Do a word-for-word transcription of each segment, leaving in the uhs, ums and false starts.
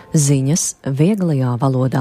Ziņas vieglajā valodā.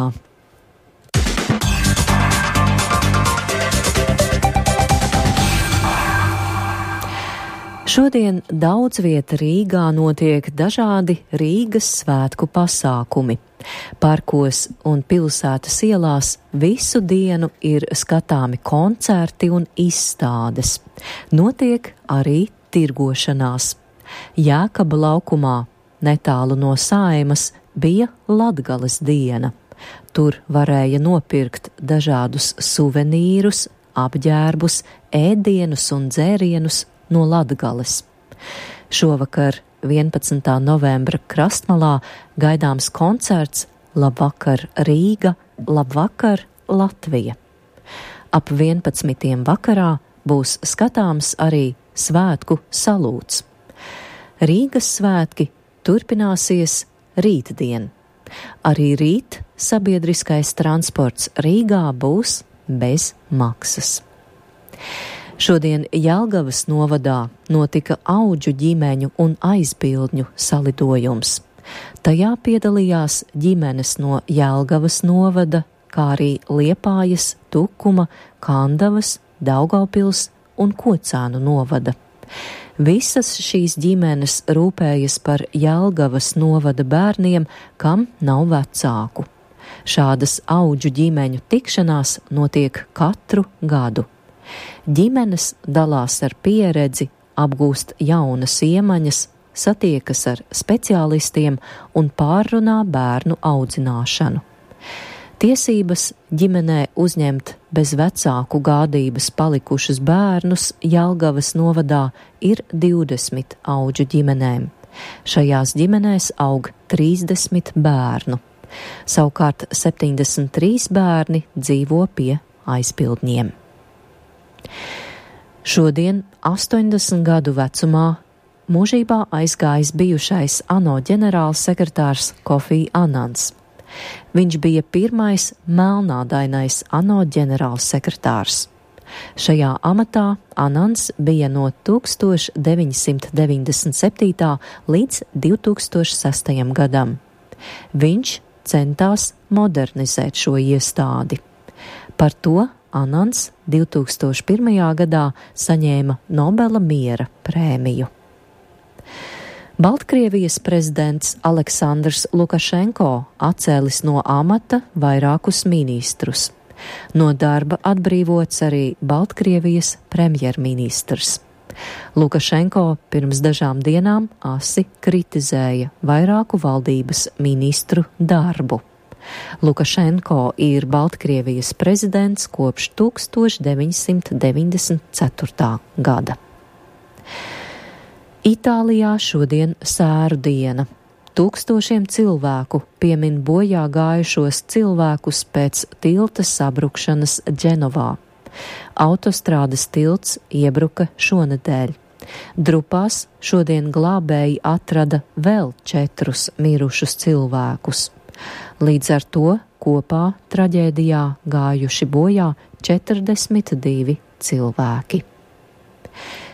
Šodien daudz vieta Rīgā notiek dažādi Rīgas svētku pasākumi. Parkos un pilsētas ielās visu dienu ir skatāmi koncerti un izstādes. Notiek arī tirgošanās. Jēkaba laukumā, netālu no Saeimas, bija Latgales diena. Tur varēja nopirkt dažādus suvenīrus, apģērbus, ēdienus un dzērienus no Latgales. Šovakar, vienpadsmitā novembra Krastmalā, gaidāms koncerts Labvakar Rīga, Labvakar Latvija. Ap vienpadsmitiem vakarā būs skatāms arī svētku salūts. Rīgas svētki turpināsies rītdien. Arī rīt sabiedriskais transports Rīgā būs bez maksas. Šodien Jelgavas novadā notika Audžu ģimeņu un aizbildņu salidojums. Tajā piedalījās ģimenes no Jelgavas novada, kā arī Liepājas, Tukuma, Kandavas, Daugavpils un Kocēnu novada. Visas šīs ģimenes rūpējas par Jelgavas novada bērniem, kam nav vecāku. Šādas Audžu ģimeņu tikšanās notiek katru gadu. Ģimenes dalās ar pieredzi, apgūst jaunas iemaņas, satiekas ar speciālistiem un pārrunā bērnu audzināšanu. Tiesības ģimenē uzņemt bez vecāku gādības palikušus bērnus Jelgavas novadā ir divdesmit Audžu ģimenēm. Šajās ģimenēs aug trīsdesmit bērnu. Savukārt septiņdesmit trīs bērni dzīvo pie aizbildņiem. Šodien, astoņdesmit gadu vecumā, mūžībā aizgājis bijušais ANO ģenerālsekretārs Kofi Anans. Viņš bija pirmais melnādainais ANO ģenerālsekretārs. Šajā amatā Anans bija no tūkstoš deviņsimt deviņdesmit septītā līdz divtūkstoš sestajam gadam. Viņš centās modernizēt šo iestādi. Par to Anans divtūkstoš pirmajā gadā saņēma Nobela miera prēmiju. Baltkrievijas prezidents Aleksandrs Lukašenko atcēlis no amata vairākus ministrus. No darba atbrīvots arī Baltkrievijas premjerministrs. Lukašenko pirms dažām dienām asi kritizēja vairāku valdības ministru darbu. Lukašenko ir Baltkrievijas prezidents kopš tūkstoš deviņsimt deviņdesmit ceturtā gada. Itālijā šodien sēru diena. Tūkstošiem cilvēku piemin bojā gājušos cilvēkus pēc tilta sabrukšanas Dženovā. Autostrādes tilts iebruka šonedēļ. Drupās šodien glābēji atrada vēl četrus mirušus cilvēkus. Līdz ar to kopā traģēdijā gājuši bojā četrdesmit divi cilvēki.